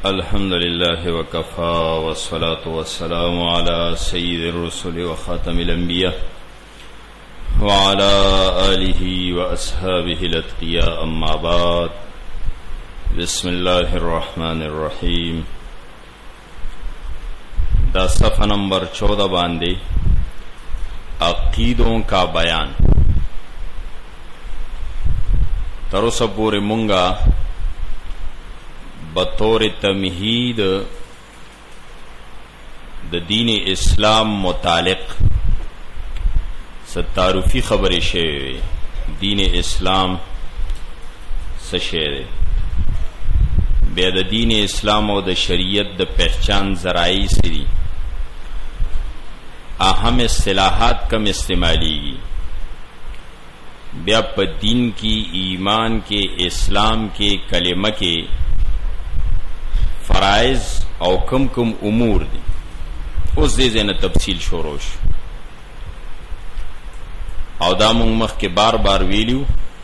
الحمد لله وكفى والصلاة والسلام على سيد الرسل وخاتم الأنبياء وعلى آله وأصحابه الأتقياء أما بعد بسم الله الرحمن الرحيم دا صفحہ نمبر 14 باندے عقیدوں کا بیان تروسا پورے منگا بطور تمہید د دین اسلام متعلق ستعارفی خبر شے دین اسلام سشے بیا د دین اسلام او د شریعت د پہچان ذرائع سری اہم اصطلاحات کم استعمالی گی بیا پا دین کی ایمان کے اسلام کے کلمہ کے فرائض او کم کم امور دی اس دے زین تفصیل شوروش او دا مونگ مخ کے بار بار ویلیو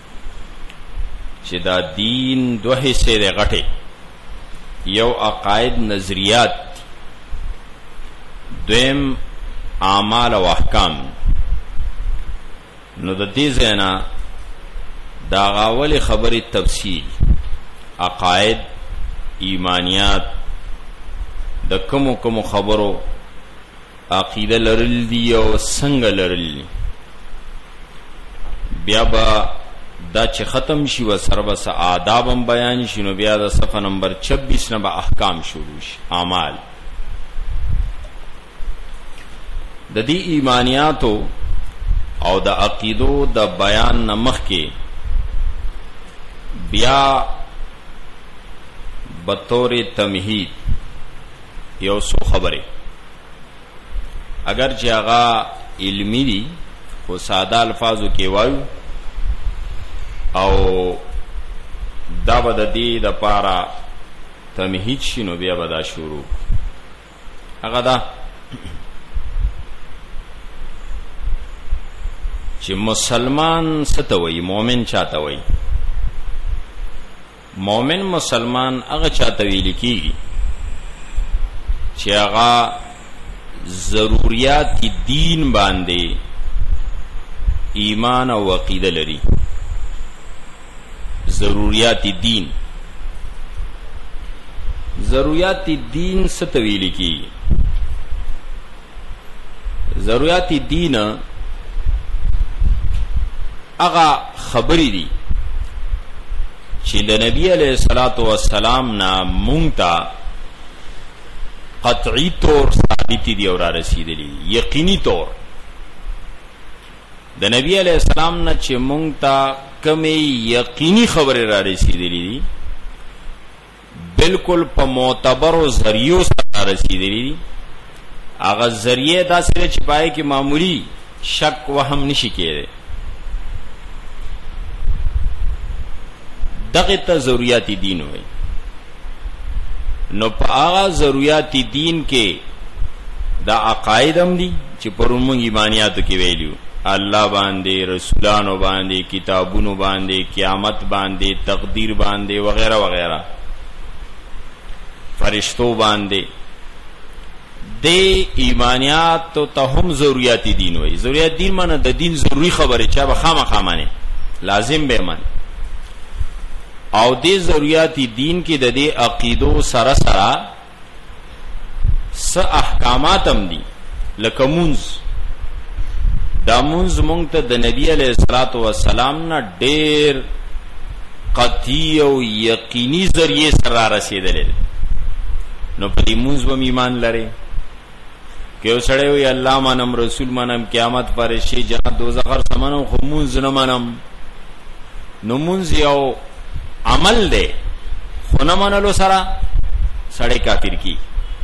چی دا دین دو حصے دے غٹے یو عقائد نظریات دویم اعمال و احکام نو دا دی زینا دا غاول خبر تفصیل عقائد ایمانیات د کمو کمو خبرو عقیده لرل دی او څنګه لرل دی بیا با دا چې ختم شي و سره بس آدابم بیان شي نو بیا د صفحه نمبر 26 نه به احکام شروع شي اعمال د دې ایمانیاتو او د عقیدو د بیان نمخ کې بیا بطور تمہید یو سو خبره اگر چې هغه علمی دی خو ساده الفاظو کې وایو او دا به د دې د پاره تمهید شي نو بیا به دا شروع هغه دا چې مسلمان څه ته وایي مؤمن چاته وایي مومن مسلمان هغه چاته ویل کیږي چې هغه ضرورت دین باندې ایمان او عقیده لري ضرورت دین څه ته ویل کیږي ضرورت دین هغه خبرې دي چې د نبی علیہ الصلوۃ والسلام نا مونږ قطعی طور ثابت دي او را رسیدلی یقینی طور د نبی علیہ السلام نا چې مونږ ته کمی یقینی خبره را رسیدلی دي بالکل په معتبر ذریعو سره رسیدلی دي هغه ذریعہ داسې چې پای کې معمولی شک وهم نشي کېږي دغه ته ضرورت دین وای نو په هغه ضرورت دین کې دا عقاید هم دي چې پرمږ ایمانیاتو کې ویلو الله باندې رسولانو باندې کتابونو باندې قیامت باندې تقدیر باندې وغیرہ وغیرہ فرشتو باندې د ایمانیات ته هم ضرورت دین وای ضرورت دین معنی د دین ضروری خبره چا به خامخا معنی لازم به معنی او دې ضرورت دین کې د دې عقیدو سره سره س احکامات هم دي لکه مونږ دا مونږ مونږ ته د نبی علیہ الصلوۃ والسلام نه ډېر قطعی او یقینی ذریعے سره رسیدل نو په دې مونږ به ایمان لري که وسړی وي الله منم رسول منم قیامت فرشتي جنت دوزخ هر سمنم خو مونږ نه منم نو مونږ یو عمل دے خونه منلو سره سړی کافر کی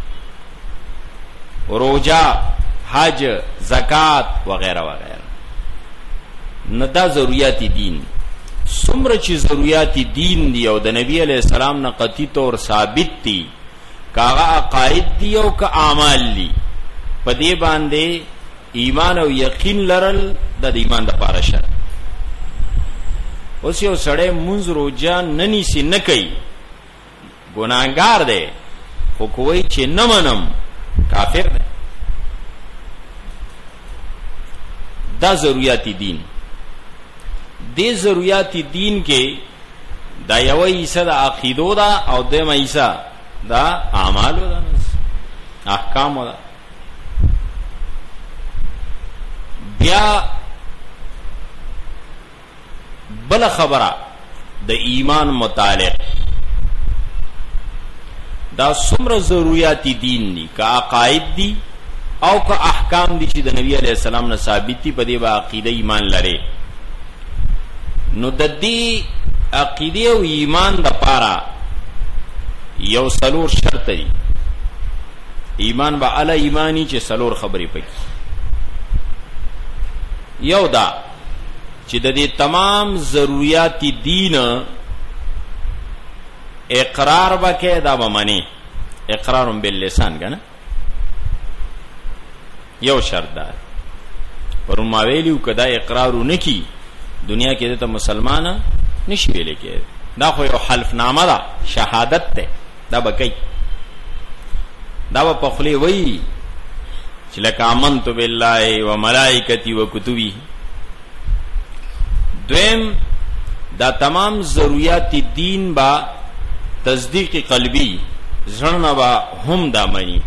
روزہ حج زکات وغیرہ وغیرہ نہ دا ضرورت دین څومره چې ضرورت دین دی او د نبی علیہ السلام نه قطعی طور ثابت دي کاغه عقاید دی او کا اعمال دی په دې باندې ایمان او یقین لرل د ایمان د پاره شرط اوس یو سړی منځ روزه ننیسی نه کوي ګناهګار دی خو کوئی چې نه منم کافر دی. دا ضروریات دین. دې ضروریات دین کې دا یو حصہ د عقیدو دا او دویمه حصہ دا اعمالو دا احکامو دا. بیا بل خبره د ایمان متعلق دا څومره ضروریات دین دي، که عقاید دي او که احکام دي چې د نبی علیہ السلام نه ثابت دي، په دې به عقیده ایمان لري. نو د دې عقیده او ایمان د پاره یو سلور شرط دی. ایمان به علی ایمانی چې سلور خبرې پکې. یو دا چې د دې تمام ضروریات دین اقرار وکړي، دا به منی اقرار باللسان کنه. یو شرط ده پرون ما ویلیو کدا اقرار نکی دنیا کې ته مسلمان نشي ویل کې. دا خو یو حلف نامه ده، شهادت ده، دا به کوي، دا به په خلی وی چې لکه آمنت بالله و ملائکتی و کتبی. دویم دا تمام ضروریات دین با تصدیق قلبی زړه با هم دا منی،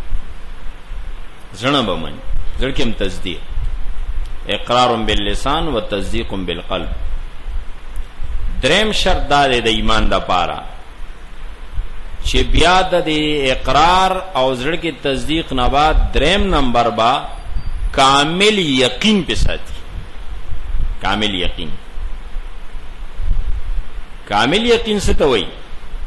زړه به منی، زړه کې تصدیق، اقرار باللسان و تصدیق بالقلب. دریم شرط دا د ایمان دا پارا چې بیا د اقرار او زړه کې تصدیق نه بعد دریم نمبر با کامل یقین په ساتي. کامل یقین. کامل یقین څه ته وایي؟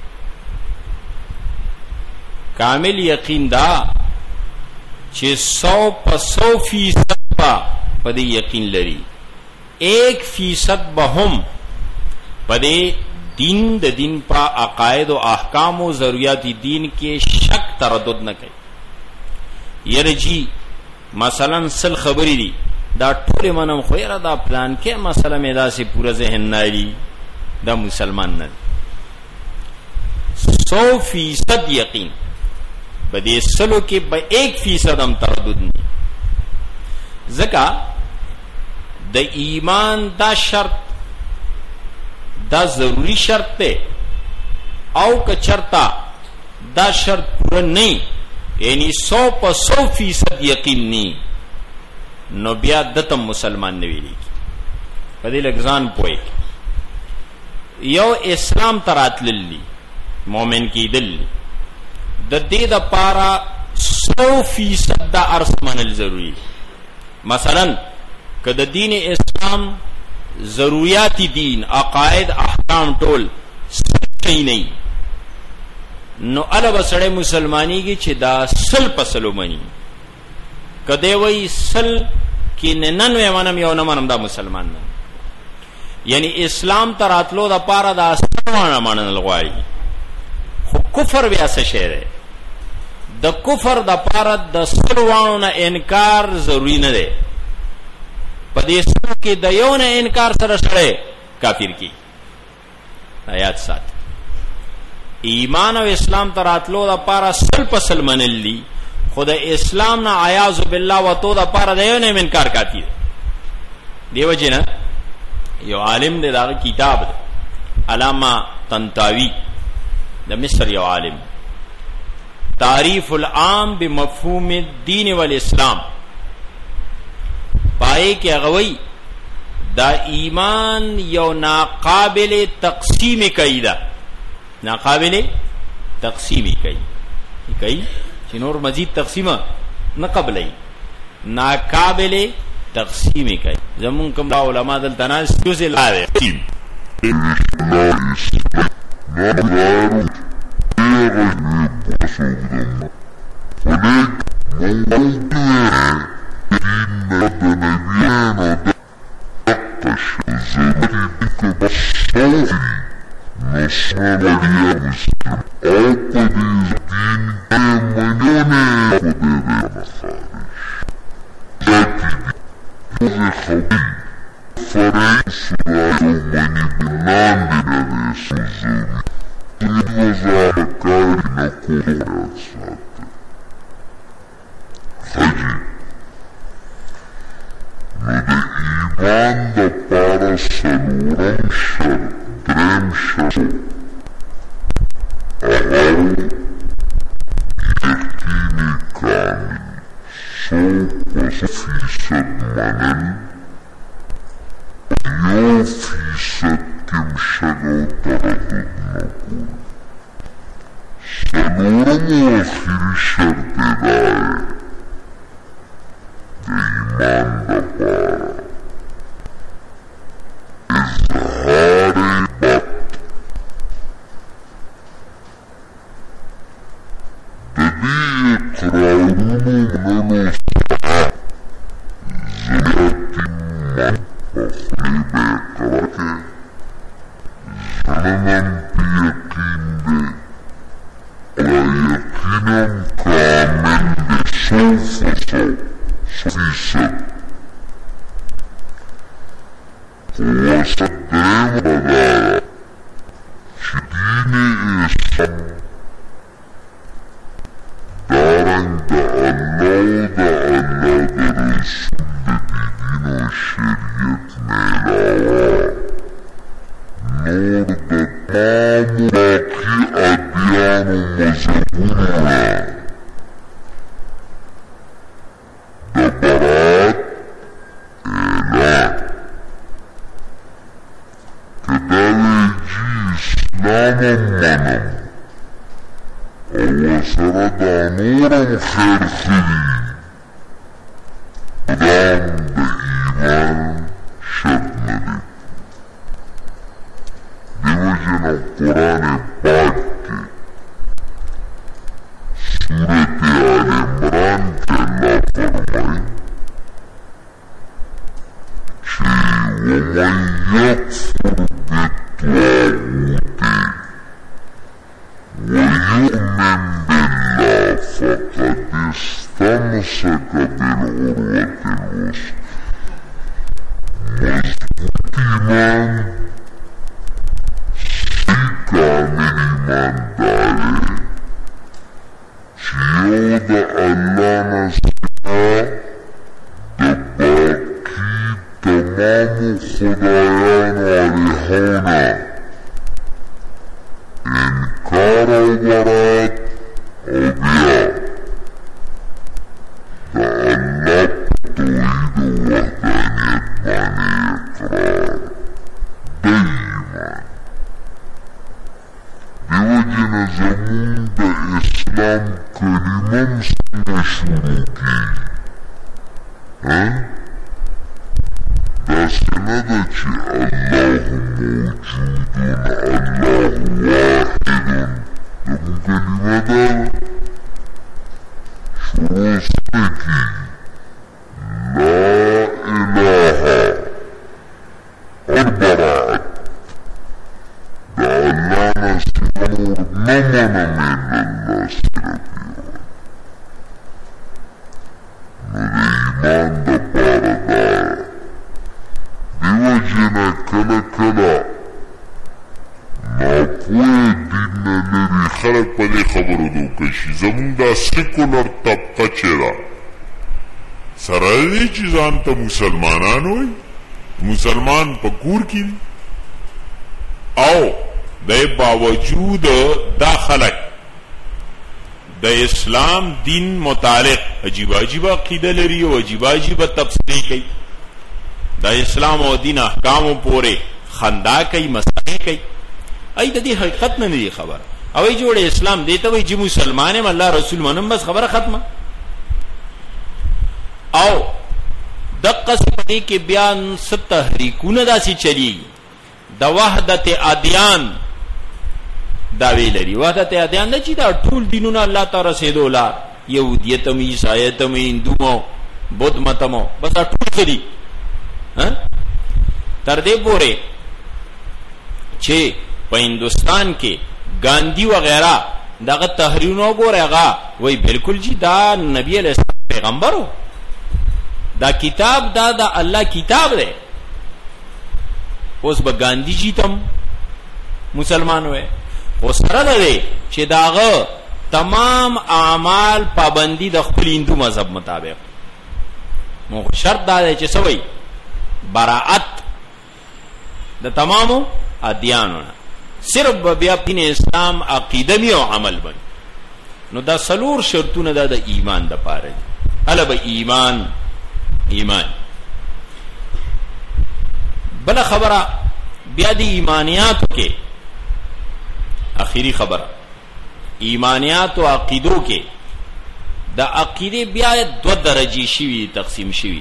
کامل یقین دا چې 100% په دې یقین لري، 1% به هم په دې دین د دین په عقاید او احکام او ضروریات دین کې شک تردد نه کوي. یره جی مثلا سل خبرې دي دا ټول منم، خو یره دا پلان کې مسله مې دا سي پورا ذهن نه لري، دا مسلمان نه. 100% یقین په دې سلو کې به 1% هم تردد نه. ځکه د ایمان دا شرط دا ضروری شرط ته، او که چرتا دا شرط پورا نه، یعنی 100% یقین نه، نو بیا دتم مسلمان نه ویلی. په دې لګزان پوي یو اسلام تراتللی مومن کی دل د دې د پارا 100% دا ارث منل ضروری. مثلا که د دین اسلام ضروریات دین عقاید احکام ټول صحیح نه نو الا بسړی مسلمانی کی چې دا سل پسلو منی. کده وی سل کې 99 منم یو نه منم، دا مسلمان نه. یعنی اسلام تراتلو د پاره دا سمانه منل غواړي. خو کفر بیا څه شی دی؟ د کفر د پاره د سلوانو نه انکار ضروری نه دی. په دې سره کې د یو نه انکار سره سره کافر کی. آیات سات ایمان او اسلام تراتلو د پاره سل پسل منلی، خود اسلام نه اعاذ بالله وتو د پاره د یو نه انکار کافی دی. دیو جنا یو عالم دی، دا کتاب علامہ طنطاوی د مصر یو عالم، تعریف العام بمفهوم الدین والاسلام، پائے کہ اغوی دا ایمان یو ناقابل تقسیم کئی دا، ناقابل تقسیمی کئی چنور مزید تقسیمہ نہ قبل ناقابل تقسیمی کئی. زمون کم علماء دل تناس کیوں سے لائے مسلمانان وي مسلمان په کور کې او د باوجود دا خلق د اسلام دین متعلق عجیب عجیب عقیده لري او عجیب عجیب تفسیر کوي د اسلام او دین احکام پورې خندا کوي مسخره کوي ای د دې حقیقت نه دی خبر او ای جوړ اسلام دیته وي چې مسلمان هم الله رسول منم بس خبره ختمه او دقه سپدی کې بیان ست تحریکونه داسي چلی د وحدت ادیان دا ویلري وحدت ادیان نه چې دا ټول دینونه الله تعالی رسیدو لا يهودیت هم عیسایت هم هندو بودھ مت هم بس ټول کړي تر دې پورې چې په هندوستان کې ګاندھی وغیرہ دغه تحریرونه وګورغه وای بالکل جی دا نبی علیہ السلام پیغمبرو دا کتاب دا الله کتاب دی اوس به ګاندھی جی تم مسلمان وې خو سره ده چې داغه تمام اعمال پابندی د خپل هندو مذهب مطابق. مو شرط دا دی چې سوي براءت د تمامو ادیانو، صرف بیا دین اسلام عقیده می او عمل بن. نو دا سلور شرطونه دا د ایمان د پاره دي. الا به ایمان بل خبره بیا د ایمانیاتو کې اخیری خبره، ایمانیات او عقیدو کې د عقیده بیا دو درجی شوی تقسیم شوی.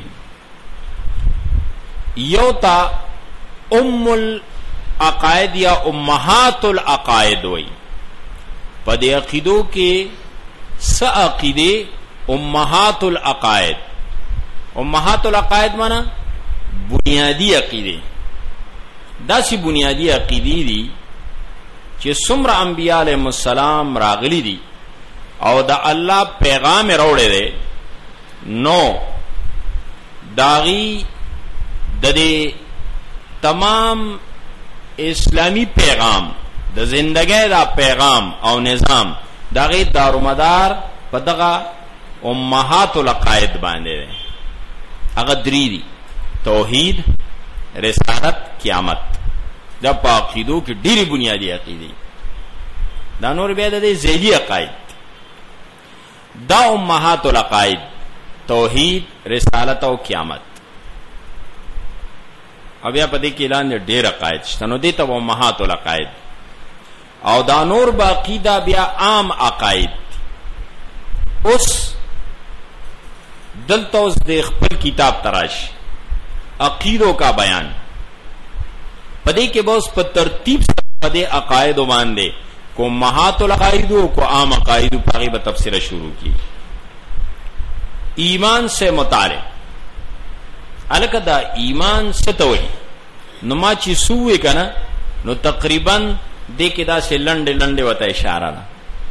یو تا ام العقائد یا امهات العقائد وی، پا دی عقیدو کې سا عقیده امهات العقائد. امهات العقائد مانا بنیادی عقیده، دا سی بنیادی عقیدی دی چې څومره انبیاء علیهم السلام راغلی دي او دا الله پیغام راوړی دی، نو داغي د دې تمام اسلامی پیغام د زندګۍ دا پیغام او نظام داغي دارومدار په دغه امهات العقائد باندې دی. هغه درې دي: توحید، رسالت، قیامت. دا په عقیدو کې ډېری بنیادی عقیدې. دا نور بیا د ذیلی عقاید. دا امهات العقائد توحید، رسالت او قیامت. او بیا په دې کې اعلان ډېر عقاید شته، نو دې ته امهات العقائد. او دا نور باقی دا بیا عام عقاید. اوس دلته اوس د خپل کتاب تراش عقیدوں کا بیان پدې کې بوس په ترتیب سره د عقاید باندې کو امهات العقائد کو عام عقاید په غیبه تفسیر شروع کی. ایمان سے متعلق الکه دا ایمان ستوي نو ما چې سوې کنه نو تقریبا دې کې دا سه لنډه وته اشاره ده.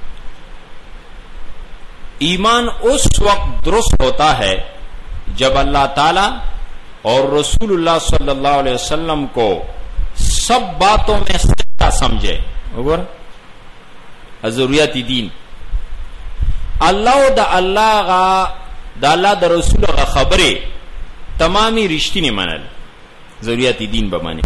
ایمان اس وقت درست ہوتا ہے جب اللہ تعالی اور رسول اللہ صلی اللہ علیہ وسلم کو سب باتوں میں سچا سمجھے. ضروریات دین اللہ دا اللہ دا رسول غا خبرے تمامی رشتی نے منل ضروریات دین بمانے.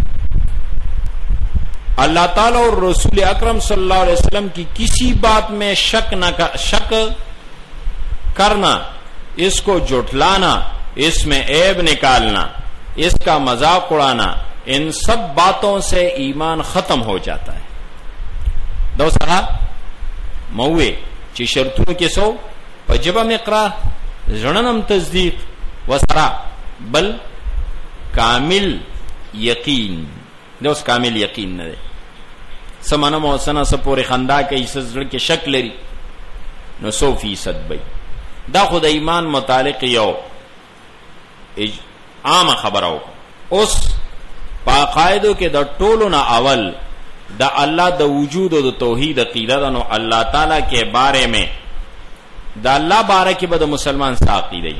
اللہ تعالی اور رسول اکرم صلی اللہ علیہ وسلم کی کسی بات میں شک کرنا، اس کو جھٹلانا، اس میں عیب نکالنا، اس کا مذاق اڑانا، ان سب باتوں سے ایمان ختم ہو جاتا ہے. دو سہا موے چی شرطوں کے سو پجبہ میں اقرار زننم تصدیق وسرا بل کامل یقین. دوست کامل یقین نہ دے سمانا موسنا سپور خندا کے اسر کے شک لری نو 100% بھئی. دا خود ایمان متعلق یو عام خبرو. اس پاقائدو کے دا ټولو نه اول دا اللہ دا وجود و دا توحید عقیدہ دا نو اللہ تعالی کے بارے میں دا اللہ بارے کے بدا مسلمان سا عقیدہ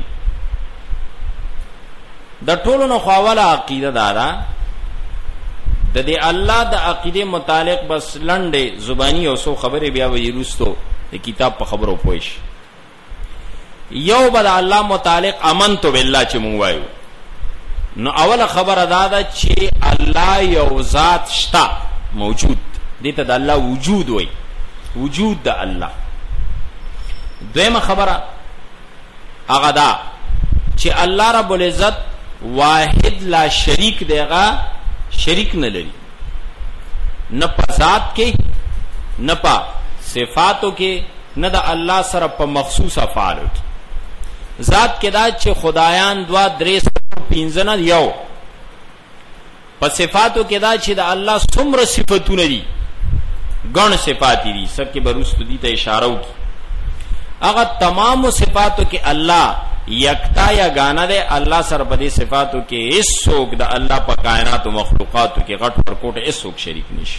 دا ټولو نه خواولا عقیدہ دارا دا دے اللہ دا عقیدے متعلق بس لنڈے زبانی او سو خبر بیا وی رستو دا کتاب پا خبرو پوش. یو بدا اللہ متعلق امنتو باللہ چی منگوائیو نو اول خبر دادا چی اللہ یو ذات شتا موجود دیتا دا اللہ وجود وی وجود دا اللہ. دویم خبر اغدا چی اللہ رب العزت واحد لا شریک دے گا، شریک نہ لری نہ پا ذات کے نہ پا صفاتوں کے نہ دا اللہ سر پا مخصوص افعالو کی. ذات کے دا چھ خدایان دوا دریس پینزنا یو پا صفاتو کے دا چھ دا اللہ سمر صفتو ندی گن صفاتی دی سب کے بروستو دیتا اشارو کی. اگر تمام صفاتو کے اللہ یکتا یا گانا دے اللہ سر پدی صفاتو کے اس سوک دا اللہ پا کائنات و مخلوقاتو کے غٹ پر کوٹ اس سوک شریک نیش.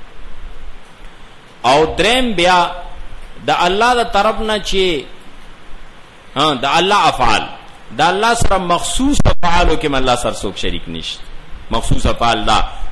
او درم بیا دا اللہ دا طرفنا چے دا اللہ افعال دا اللہ سر مخصوص افعالو کے اللہ سر سوک شریک نیش. مخصوص افعال دا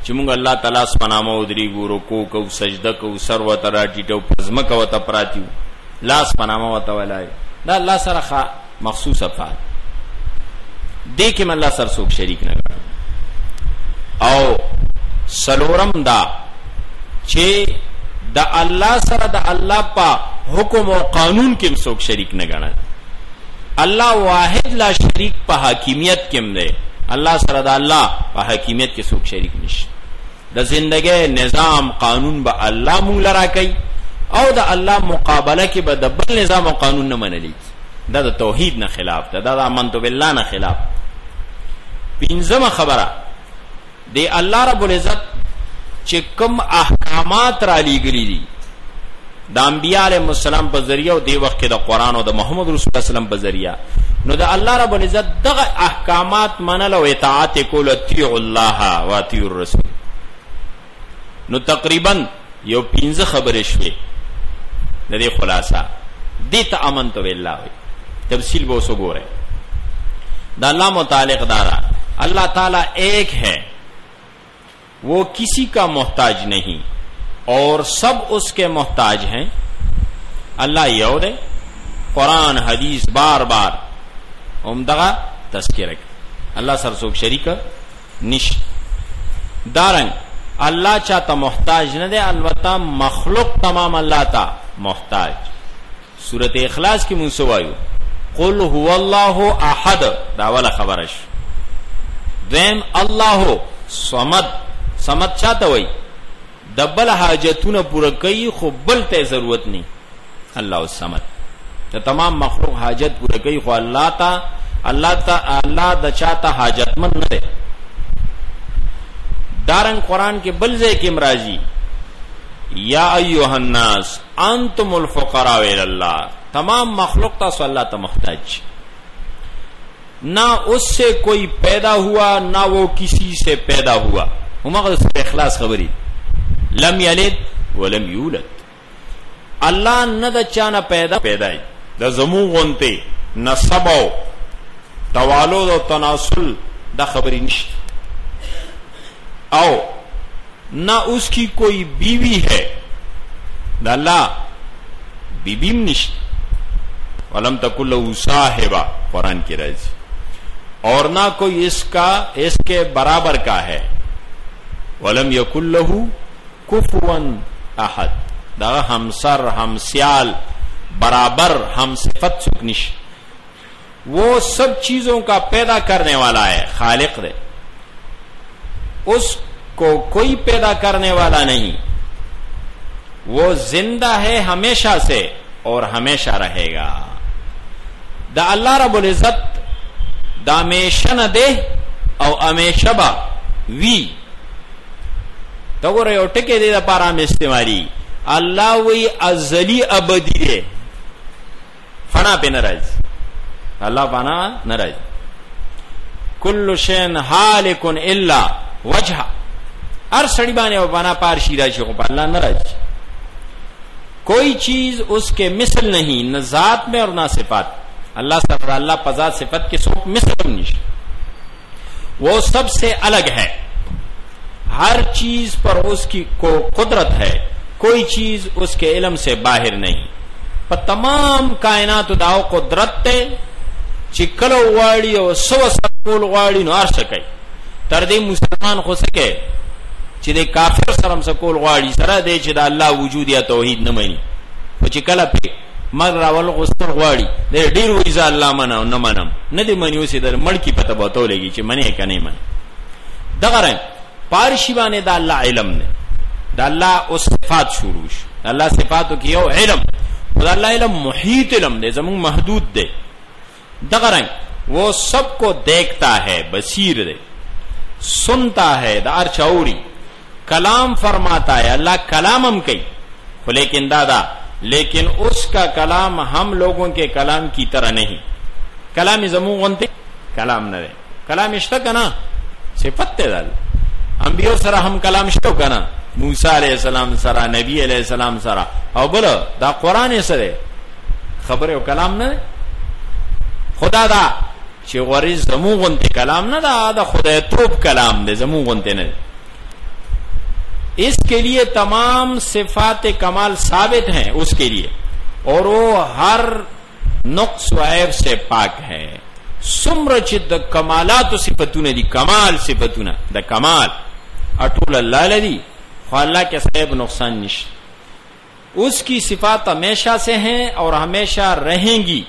چې موږ الله تعالی سپنامه ودرېږو رکوع کوو سجده کوو سر ورته راټیټو پزمکه ورته پراتیو لاس پنامه ورته ولای دا الله سره مخصوص افعال دې کې الله سره څوک شریک نه کړ. او سلورم دا چې د الله سره د الله په حکم او قانون کې څوک شریک نه ګڼل. الله واحد لا شریک په حاکمیت کې دی. الله سره د الله په حاکمیت کې څوک شریک نشي. د زندګۍ نظام قانون به الله مونږ لرا کوي او د الله مقابله کې به د بل نظام او قانون نه منلی. دا د توحید نه خلاف ده. دا د امنت بالله نه خلاف. پنځمه خبره دی الله رب العزت چې کوم احکامات را لېږلي دي د انبیاء علیهم السلام په ذریعہ او دی وخت کې د قرآن او د محمد رسول الله صلی الله علیه وسلم په ذریعہ، نو د الله رب العزت دغه احکامات منل او اطاعت کول، اطیعوا الله و اطیعوا الرسول. نو تقریبا یو 15 خبرې شوې د دې خلاصہ. دې ته امنت بالله وي. تفصیل به اوس وګورئ. د الله متعلق دارا اللہ تعالیٰ ایک ہے، وہ کسی کا محتاج نہیں اور سب اس کے محتاج ہیں. اللہ یو دے قرآن حدیث بار بار عمدہ تذکرہ اللہ سرسوک شریک نش دارنگ اللہ چاہتا محتاج نہ دے، البتہ مخلوق تمام اللہ تا محتاج. سورت اخلاص کی منصوبایو قل هو اللہ احد داولا خبرش دیم اللہ صمد. صمد چاہتا ہوئی دبل حاجتون پورا کئی خو بل تے ضرورت نہیں. اللہ الصمد تو تمام مخلوق حاجت پورا کئی خو اللہ دا چاہتا حاجت من نہ دے. دارنگ قرآن کے بلزے کے امراضی یا ایوہ الناس انتم الفقراء الاللہ، تمام مخلوق تا سو اللہ تا محتاج. نہ اس سے کوئی پیدا ہوا نہ وہ کسی سے پیدا ہوا. مقصد اخلاص خبری لم یلد ولم یولد. اللہ نہ دا چانا پیدای دا زمون غنتے نسب او توالد و تناسل دا خبری نشت، او نہ اس کی کوئی بیوی ہے، دا اللہ بیویم نشت. ولم تکن لہ صاحبہ قرآن کی رضی، اور نہ کوئی اس کے برابر کا ہے. ولم یکن لہ کفوا احد، دا ہمسر ہمسیال برابر ہم صفت سکنش. وہ سب چیزوں کا پیدا کرنے والا ہے، خالق دے. اس کو کوئی پیدا کرنے والا نہیں. وہ زندہ ہے ہمیشہ سے اور ہمیشہ رہے گا. دا اللہ رب العزت دا ہمیشہ نہ دے او ہمیشہ با وی تو گو رہے ہو ٹکے دے دا پارا میں استعمالی. اللہ وی ازلی ابدی دے، فنا پہ نراج، اللہ فنا نراج. کل شین حالکن الا وجہ، ہر سڑی بانے و فنا پار شیراجی کو اللہ نراج. کوئی چیز اس کے مثل نہیں، نہ ذات میں اور نہ صفات. اللہ سب اللہ پذات صفت کے سوک مثل نہیں، وہ سب سے الگ ہے. ہر چیز پر اس کی کو قدرت ہے، کوئی چیز اس کے علم سے باہر نہیں. پر تمام کائنات داو قدرت تے چکلو واڑی اور سو سکول واڑی نو ارسکے تردی مسلمان خو سکے چې د کافر سره سکول غواړي سره دی چې د الله وجود یا توحید نه مني، خو چې کله په مر راول غوستر غواړي د ډیر وې ځا الله منو نه منم نه دی منیو سي در مړ کی پته بوتو لګي چې منی کني من. دغه رنګ پارشی باندې د الله علم نه، د الله او صفات شروع شو. الله صفاتو کې یو علم، د الله علم محیط علم دی، زمون محدود دی. دغه رنګ وہ سب کو دیکھتا ہے، بصیر دے، سنتا ہے، دار چاوری، کلام فرماتا ہے. اللہ کلام ہم کئی لیکن دادا لیکن اس کا کلام ہم لوگوں کے کلام کی طرح نہیں. کلام زمون غنتے کلام نہ دے، کلام اشتا کنا صفت تے دال. انبیاء سرا ہم کلام اشتو کنا، موسیٰ علیہ السلام سرا، نبی علیہ السلام سرا. او بلا دا قرآن سرے خبر او کلام نہ دے. خدا دا چې غوړي زمون غنته کلام نه دا خدای توپ کلام دی، زمون غنته نه. اس کے لیے تمام صفات کمال ثابت ہیں اس کے لیے، اور وہ ہر نقص و عیب سے پاک ہے. سمر چې د کمالات صفتونه دي، کمال صفتونه د کمال اټول الله لدی، خو اللہ کے صاحب نقصان نشته. اس کی صفات ہمیشہ سے ہیں اور ہمیشہ رہیں گی،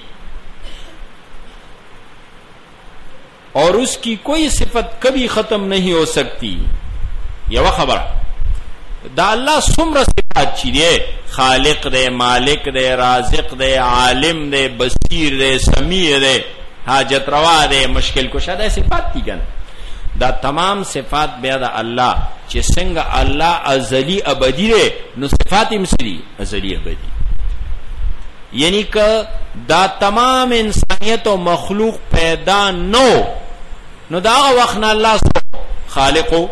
اور اس کی کوئی صفت کبھی ختم نہیں ہو سکتی. یہ خبر دا اللہ سمر صفات چی دے، خالق دے، مالک دے، رازق دے، عالم دے، بصیر دے، سمیع دے، حاجت روا دے، مشکل کشا دے، صفات دی گن. دا تمام صفات بیا دا اللہ چې څنګه الله ازلی ابدی دے، نو صفات امسری ازلی ابدی. یعنی کہ دا تمام انسانیت و مخلوق پیدا نو دا وقت نا اللہ سو خالقو،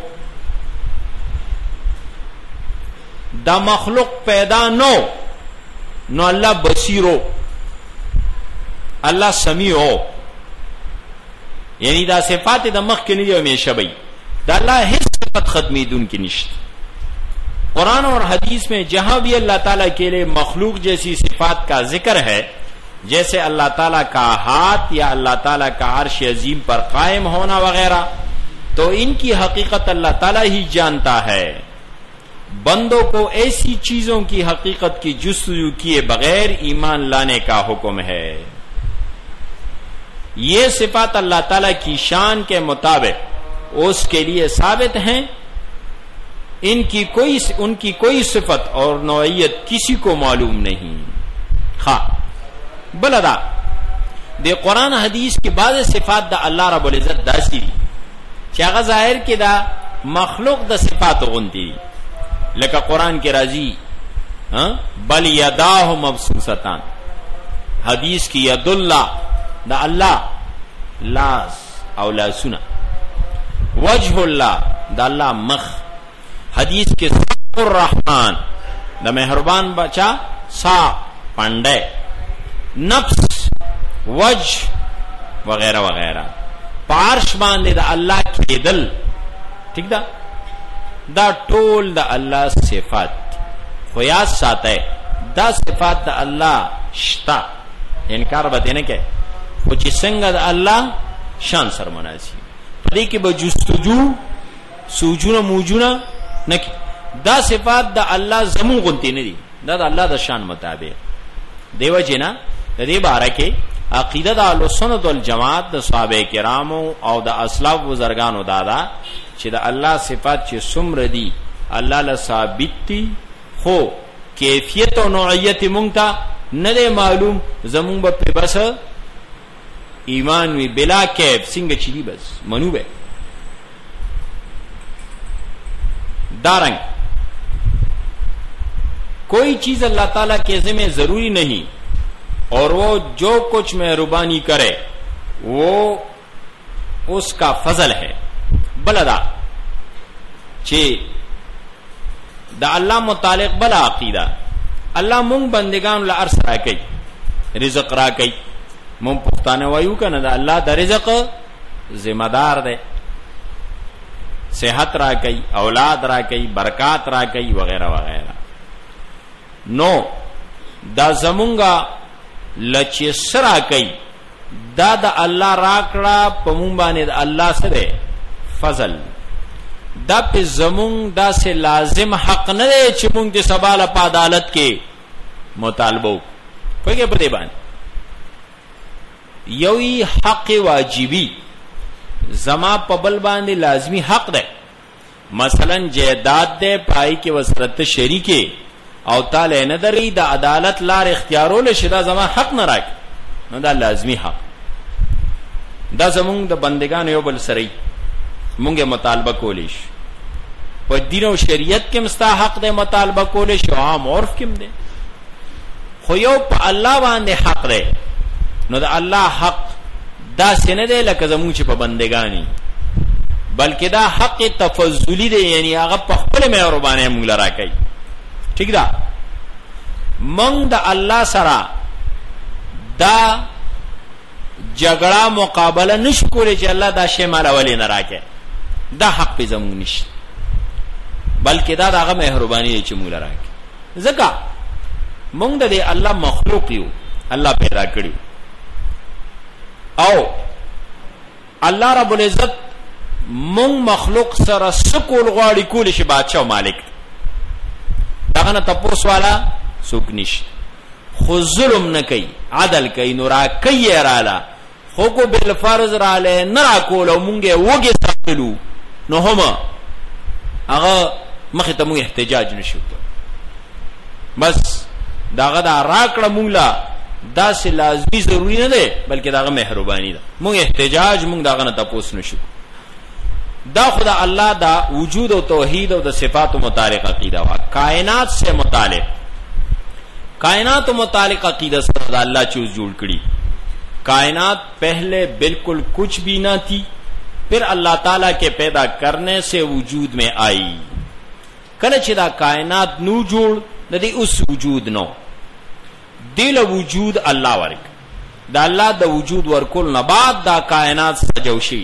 دا مخلوق پیدا نو اللہ بصیرو، اللہ سمیعو. یعنی دا صفات دا مخ کے نہیں ہمیشہ بھئی، دا اللہ ہر صفت ختمی دن کی نشت. قرآن اور حدیث میں جہاں بھی اللہ تعالیٰ کے لیے مخلوق جیسی صفات کا ذکر ہے، جیسے اللہ تعالیٰ کا ہاتھ یا اللہ تعالیٰ کا عرش عظیم پر قائم ہونا وغیرہ، تو ان کی حقیقت اللہ تعالیٰ ہی جانتا ہے. بندوں کو ایسی چیزوں کی حقیقت کی جستجو کیے بغیر ایمان لانے کا حکم ہے. یہ صفات اللہ تعالیٰ کی شان کے مطابق اس کے لیے ثابت ہیں. ان کی کوئی صفت اور نوعیت کسی کو معلوم نہیں. بلدا دے قرآن حدیث کے بعد صفات دا اللہ رب العزت داسی دی چاگا ظاہر کی دا مخلوق دا صفات غنتی دی، لکہ قرآن کے راضی بل یداہ مبسوطتان، حدیث کی ید اللہ دا اللہ لاس او لاسنا، وجہ اللہ دا اللہ مخ، حدیث کے ساق الرحمن دا مہربان بچا ساق پانڈے، نفس وجہ وغیرہ وغیرہ. پارش باندے دا اللہ کے دل، ٹھیک دا ٹول دا اللہ صفات. خیاس ساتھ ہے دا صفات دا اللہ شتا، انکار بتینے کہ کچھ سنگ دا اللہ شان سر مناسی پدی کے بجستجو سوجونا موجونا نکی. دا صفات دا اللہ زمون غنتی ندی، دا اللہ دا شان مطابق. دیو جنا دے بارہ کے عقیدت اہل سنت والجماعت دا صحابہ کرامو او دا اسلاف بزرگانو دادا چی دا اللہ صفات چی سمر دی اللہ لثابت تی، خو کیفیت و نوعیت منگتا ندے معلوم. زمون با پی بس ایمان وی بلا کیف سنگ چیلی بس منوب ہے. دارنگ کوئی چیز اللہ تعالیٰ کے ذمہ ضروری نہیں، اور وہ جو کچھ مہربانی کرے وہ اس کا فضل ہے. بلدا چھے دا اللہ متعلق بلا عقیدہ، اللہ مونگ بندگان لعرص را کئی، رزق را کئی. مونگ پختانے وایو کنا دا اللہ دا رزق ذمہ دار دے، صحت را کئی، اولاد را کئی، برکات را کئی وغیرہ وغیرہ. نو دا زمونگا لچی سرا کئی دا دا اللہ راکڑا پمونبانے دا اللہ سرے فضل. دا پی زمونگ دا سے لازم حق ندے چی مونگ دی سبالا پا عدالت کے مطالبو پھگے پدے بان یوی حق واجبی زما پبل باندے لازمی حق دے. مثلا جیداد دے پائی کے وسرت شریکے او تالے ندری دا عدالت لار اختیارو لشدا زما حق نہ راک، نو دا لازمی حق. دا زمونگ دا بندگان یو بل سری مونگے مطالبہ کولیش پا دین و شریعت کم ستا حق دے مطالبہ کولیش و عام عرف کم دے. خو یو پا اللہ باندے حق دے، نو دا اللہ حق دا سنے دے لکہ زمونگ چی پا بندگانی، بلکہ دا حق تفضلی دے، یعنی آغا پا خپل میں عربانے مونگ لرا کئی. ٹھیک دا منگ دا اللہ سرا دا جگڑا مقابلہ نشکولے چی اللہ دا شے مالا ولی نراکے، دا حق پی زمون نشت. بلکې دا دغه مهرباني چې موږ راکړي. ځکه موږ د الله مخلوق یو، الله پیدا کړی، او الله رب العزت موږ مخلوق سره سکول غواړي کول شي بادشاہ او مالک. دغه نه تپوس والا څوک نشي، خو ظلم نه کوي، عدل کوي. نو را کوي رااله خو کو بل فرض رااله نه را کول او مونږه وګه ساتلو، نو هم هغه مخه ته مونږ احتجاج نشو. بس داغه دا راکړه مونږ لا دا سه لازمي ضروری نه ده، بلکې داغه مهرباني ده. مونږ احتجاج مونږ داغه نه تپوس نشو. دا خدا الله دا وجود او توحید او د صفات متعلق عقیده وا. کائنات سے متعلق، کائنات متعلق عقیدہ سره اللہ چیز جوڑ کړي. کائنات پہلے بالکل کچھ بھی نہ تھی، پھر اللہ تعالیٰ کے پیدا کرنے سے وجود میں آئی. کله چې دا کائنات نو جوړ ندی اس وجود نو دل وجود الله ورک. دا الله د وجود ورکول نه بعد دا کائنات سجوشي.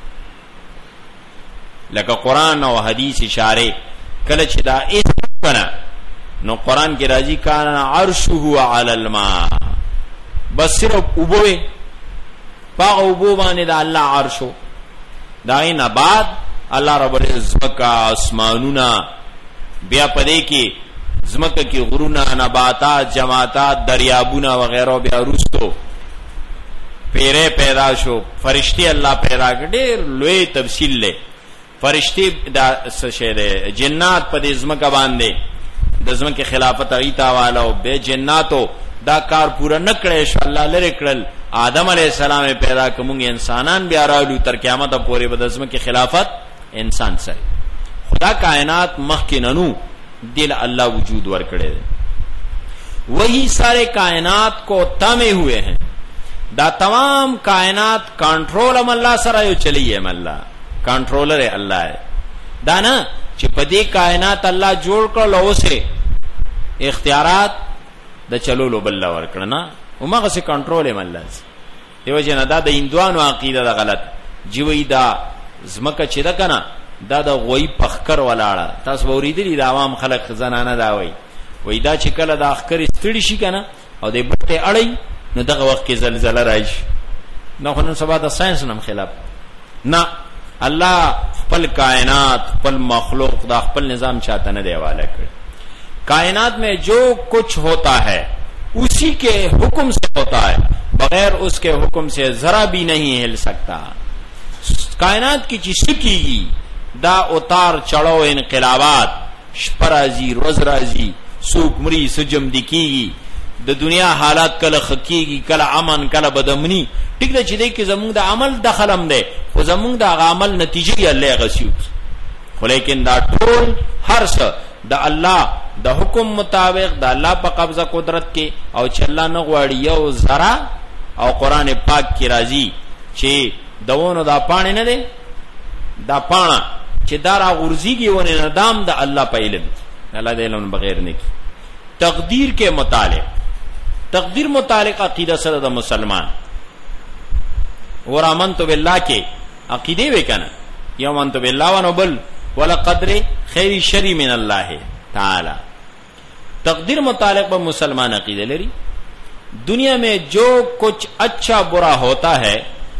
لکه قرآن او حدیث اشاره کله چې دا اس کنه نو قرآن کی راضی کان عرشه علی الماء، بس صرف اوبوه پاغ اوبو باندې دا الله عرشو. دا نه بعد الله رب العزت کا اسمانونا بیا پدې کې زمکه کې غرونا، نباتات، جماعتات، دریابونا وغیرہ بیا رستو پیره پیدا شو. فرشتي الله پیدا کړ، ډېر لوی تفصیل له فرشتي دا څه ده. جنات پدې زمکه باندې د زمکه خلافت ایتا والا او به جناتو دا کار پورا نکړې شو. الله لری کړل آدم علیہ السلام پیدا کوم انسانان بیا راولو تر قیامت پورې به د زمکه خلافت انسان سره. خدا کائنات مخکننو دل اللہ وجود ور کړي، وہی سارے کائنات کو تامے ہوئے ہیں. دا تمام کائنات کنٹرول ہم اللہ سره یو چلی ہے، اللہ کنٹرولر ہے، اللہ ہے. دا نا چې په دې کائنات الله جوړ کړل او سه اختیارات د چلولو بل ور کړنا او ماغه سه کنټرول هم الله. دیو جن دا د هندوانو عقیده دا غلط جیوی دا زمکه چې دا کنه دا د غوی پخکر ولاړه. تاسو وریدلی د عوام خلک زنانه دا وای دا چې کله د اخکر استړي شي کنه او د بټه اړي نو دغه وخت کې زلزلہ راشي. نو خو نن سبا د ساينس نم خلاف نه. اللہ خپل کائنات خپل مخلوق دا خپل نظام چاہتا نہ دے والا کر. کائنات میں جو کچھ ہوتا ہے اسی کے حکم سے ہوتا ہے، بغیر اس کے حکم سے ذرا بھی نہیں ہل سکتا. کائنات کی چیز کی گی دا اتار چڑھو انقلابات شپرازی روزرازی سوک مری سجم دکی گی. د دنیا حالات کله خکیږي، کله امن، کله بدامنی. ټیک ده چې دې کې زمونږ د عمل دخلم ده، خو زمونږ د عمل نتیجه یې الله غسیو. خو لیکن دا ټول هر څه د الله د حکم مطابق د الله په قبضه قدرت کې، او چې الله نه غواړي یو ذره. او قران پاک کې راځي چې دونو دا پانی نه ده، دا پانا چې دارا غورځيږي ونه ندام د الله په علم، الله د علم بغیر نه کی. تقدیر کے متعلق، تقدیر متعلق عقیدہ سره د مسلمان اور امنت بالله کې عقیده وکنا یا امنت بالله ونبل ولا قدر خیر شری من الله تعالی. تقدیر متعلق پر مسلمان عقیدہ لري. دنیا میں جو کچھ اچھا برا ہوتا ہے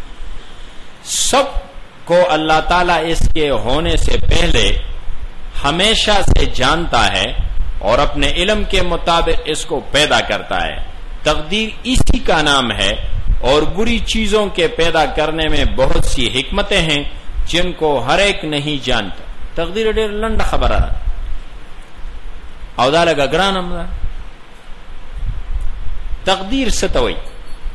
سب کو اللہ تعالیٰ اس کے ہونے سے پہلے ہمیشہ سے جانتا ہے اور اپنے علم کے مطابق اس کو پیدا کرتا ہے. تقدیر اسی کا نام ہے، اور بری چیزوں کے پیدا کرنے میں بہت سی حکمتیں ہیں جن کو ہر ایک نہیں جانتا. تقدیر ډېر لنډه خبره ده او دا لږه ګرانه هم ده. تقدیر څه ته وایي؟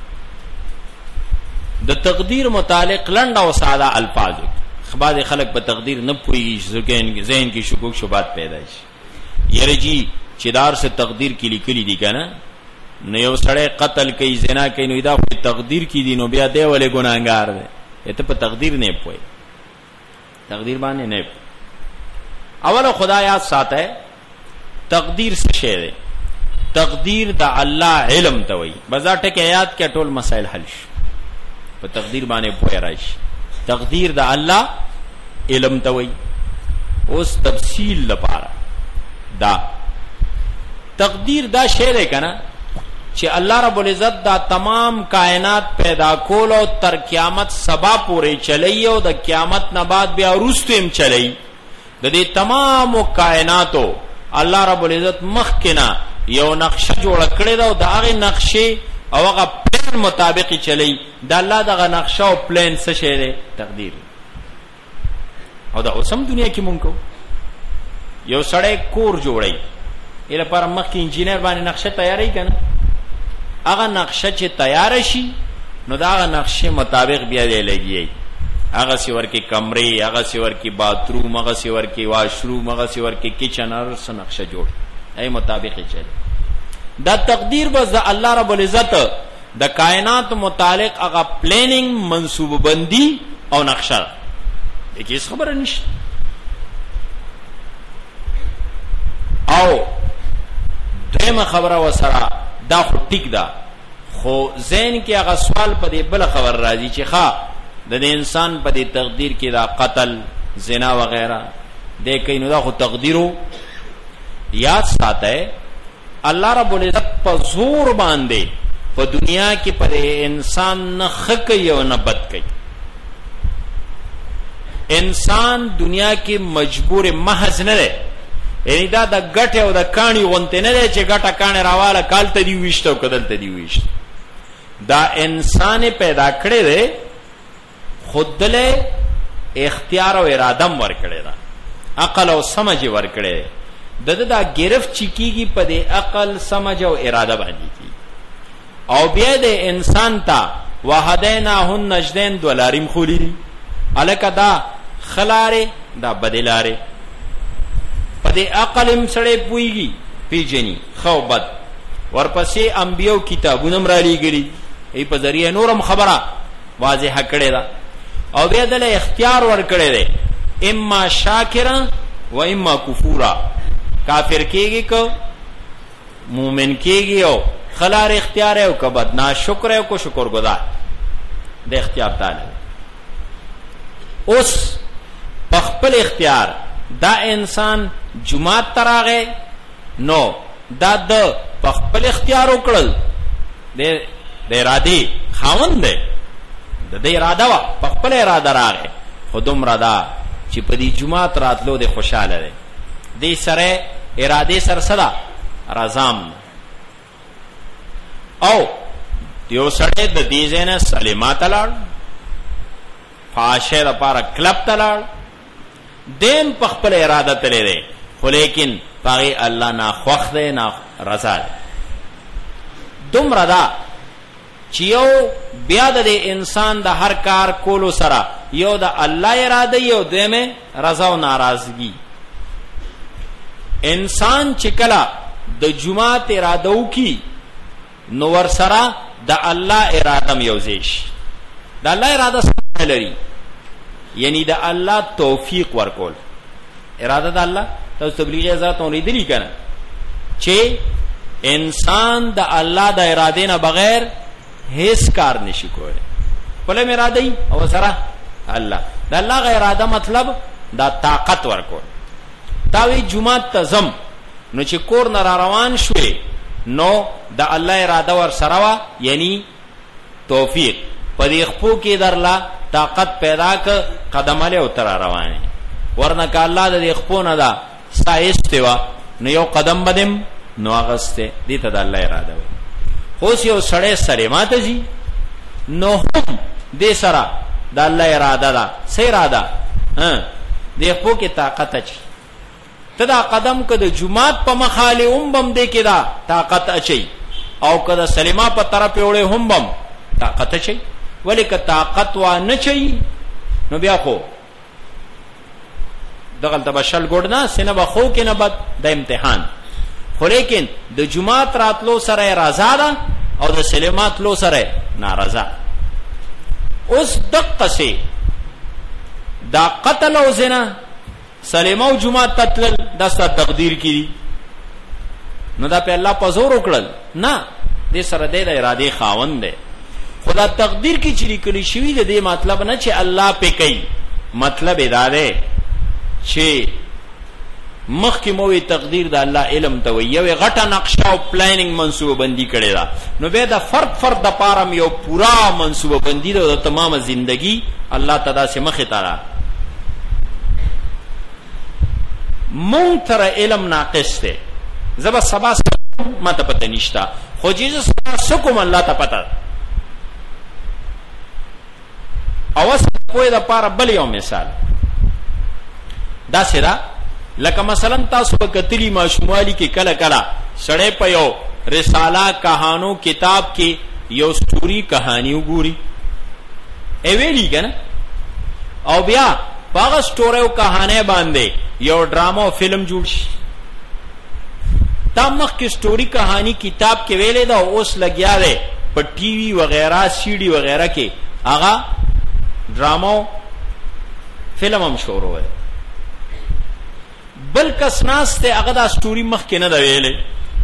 د تقدیر متعلق لنډ او ساده الفاظ. بعض خلک په تقدیر نه پوهیږي، ذهن کې شکوک شبهات پیدا شي. یره جی چې دار سے تقدیر کې لیکلي دي کنه، نو یو سړی قتل کوي، زنا کوي، نو دا په تقدیر کې دي، نو بیا دی ولې ګناهګار دی؟ ته په تقدیر نه پوي، تقدیر باندې نه. اول خدا یاد ساته تقدیر څه شی دی؟ تقدیر د الله علم ته وایي. بازار ټکه یاد کې ټول مسائل حل شي، په تقدیر باندې پوي راشي. تقدیر د الله علم ته وایي. اوس تفصیل لپاره دا تقدیر دا شی دی کنه چې الله رب العزت دا تمام کائنات پیدا کول او تر قیامت سبا پورې چلی او د قیامت نه بعد بیا وروسته هم چلی د دې تمام کائناتو الله رب العزت مخکنا یو نقشه جوړ کړی دا او د هغه نقشې او هغه پلان مطابق چلی دا الله دغه نقشه او پلان څه شی دی تقدیر او دا اوسم دنیا کې مونږ کو یو سړی کور جوړی اله پر مخکې انجینر باندې نقشه تیاری کنه هغه نقشه چې تیار شي نو دا هغه نقشه مطابق بیا دی لګي هغه سیور کې کمرې هغه سیور کې باتروم هغه سیور کې واشروم هغه سیور کې کچن هر څه نقشه جوړ ای مطابق چلی دا تقدیر بس د الله رب العزت د کائنات متعلق هغه پلانینګ منصوبه بندي او نقشه دغه خبره نشته او دغه خبره وسره دا خو ټیک ده خو ذهن کې هغه سوال په دې بل خبر راځي چې ښا د انسان په دې تقدیر کې دا قتل زنا وغیرہ دې کینو دا خو تقدیرو یاد ساته الله رب العزت په زور باندې په دنیا کې پر انسان نه خک یو نه بد کوي انسان دنیا کې مجبور محض نه ده یعنی دا د ګټه او د کانی غونته نه ده چې ګټه کانی راواله کال ته دی وښتو کدل ته دی وښت دا انسان پیدا کړی دی خود له اختیار او اراده ور کړی دا عقل او سمجھ ور کړی دا گرفت چکیږي په دې عقل سمجھ او اراده باندې کی او بیا د انسان ته وهدیناه النجدین دولاریم خولی الکه دا خلاره دا بدلاره په دې عقل هم سړی پويږي پیجنی خو بد ورپسې انبیو کتابونه مرالېږي ای په ذریعہ نورم خبره واضحه کړي دا او بیا د اختیار ور کړي دي اما شاکرا و اما کفورا کافر کېږي کو مومن کېږي او خلار اختیار او کبد ناشکر او کو شکر گزار د اختیار تعالی اوس خپل اختیار دا انسان جمعه تراغه نو دا د خپل اختیار وکړل د اراده خاوند دی د اراده وا خپل اراده راغه خودم رادا چې په دې جمعه راتلو د خوشاله دی دې سره اراده سر صدا رضام او یو سړی د دې زنه سلیمات لاړ فاشه لپاره کلب تلاړ دیم په خپل اراده تللی دی خو لیکن پاغي الله نه خوښ دی نه رضا دی دومره دا چې یو بیا د انسان د هر کار کولو سره یو د الله اراده یو دیمه رضا او ناراضگی انسان چې کله د جمعه اراده وکي نو ور سره د الله اراده میوزیش د الله اراده سره لري یعنی د الله توفیق ورکول اراده د الله تاسو تبلیغ ذات اوریدلی کنه چې انسان د الله د اراده نه بغیر هیڅ کار نشي کولای په لمه اراده او سره الله د الله غیر اراده مطلب دا طاقت ورکول تاوی جمعه تزم نو چې کور نه روان شوي نو د الله اراده ور سره وا یعنی توفیق پدې خپو کې درلا طاقت پیدا ک قدم له اتر روانه ورنه ک الله د خپو نه دا سایسته وا نو یو قدم بدم نو اغسته دې ته د الله اراده وي خو یو سړی سره ماته جی نو هم دې سره د الله اراده دا سې اراده دې خپو کې طاقت اچي تدا قدم ک د جمعات په مخاله هم بم دې کې دا طاقت اچي او کدا سلیما په طرف وړي هم بم طاقت اچي ولیک طاقت وا نه چي نو بیا خو دغه تبشل ګډنا سینه بخو کې نه بد د امتحان خو لیکن د جمعات راتلو سره رضا ده او د سلیمات لو سره ناراضه اوس دقه سي دا قتل او زنا سلیمه او جمعات تتل دستا تقدیر کی نو دا په الله په زور وکړل نه دې سره د اراده خاوند دی خدا تقدیر کی چې لیکلی شوی د دې مطلب نه چې الله په کوي مطلب دا دی چې مخکې مو تقدیر د الله علم ته وي یو غټه نقشه او پلانینګ منصوبه بندي کړې ده نو بیا د فرد د پاره یو پورا منصوبه بندي ده د تمامه زندگی الله تعالی سے مخې ته مونږ تر علم ناقص ده زبا سبا ما ته پته نشتا خو جیزه سکم الله ته پته اوس کوی د پاره بل یو مثال دا سره لکه مثلا تاسو په کتلی ماشوموالی کې کله کله سړی په یو رساله کہانو کتاب کې یو سټوري کہانی وګوري ایویلی کنه او بیا هغه سټوري او کہانی باندې یو ډراما او فلم جوړ شي تا مخ کې سټوري کہانی کتاب کې ویلې دا اوس لګیا دی په ټي وي وغیرہ سی ډي وغیرہ کې هغه ډراما فلم هم شروع وي بل کس ناسته هغه دا سټوري مخ کې نه دا ویلې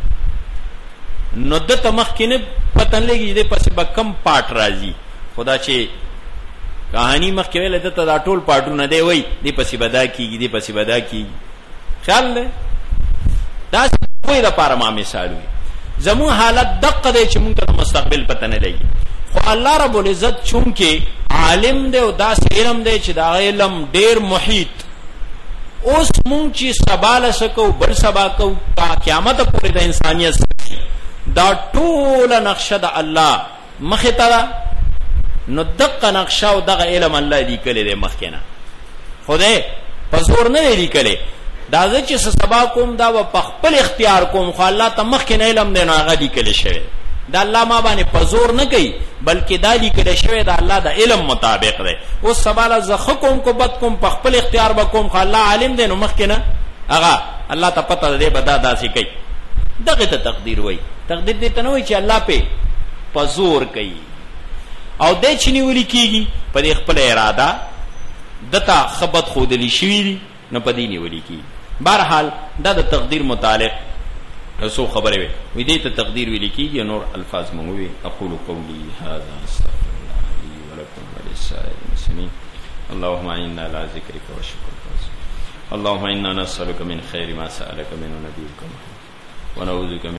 نو دته مخ کې نه پتن لګي دې پس به کم پاٹ راځي خدا چې کہانی مخ کې ویلې دته دا ټول پاټونه دی وای دې پس بدا کیږي دې پس بدا کیږي خیال دې دا کوئی دا پارا ما مثال وي زمو حالت دقه دی چې مونږ ته مستقبل پته نه لګي خو الله رب العزت چونکه عالم دی او داس علم دی چې دا علم ډیر محیط اوس مونږ چې سبال سکو بل سبا کو قیامت پورې د انسانیت دا ټول نقشه د الله مخه ته نو دقه نقشه او دغه علم الله دی کله دی مخکنه خدای په زور نه دی کله دا چې سبا کوم دا په خپل اختیار کوم خو الله ته مخکې علم دی نو هغه دی کله شوی دا الله ما باندې په زور نه کوي بلکې دا دی کله شوی دا الله د علم مطابق دی اوس سبا زخ کوم کو بد کوم په خپل اختیار به کوم خو الله عالم دی نو مخکې نه هغه الله ته پته دی بدا داسې کوي دغه ته تقدیر وای تقدیر دې ته نه وای چې الله په زور کوي او دې چې نیولې کیږي په خپل اراده دته خبط خودلی شوی دی نو پدې نیولې کیږي بہرحال دا د تقدیر متعلق سو خبره وي دې ته تقدیر ویل کیږي نور الفاظ مونږ اقول قولي هذا استغفر الله لي ولكم وللسائر المسلمين اللهم انا على ذكرك وشكرك اللهم انا نسألك من خير ما سألك منه نبيك ونعوذ بك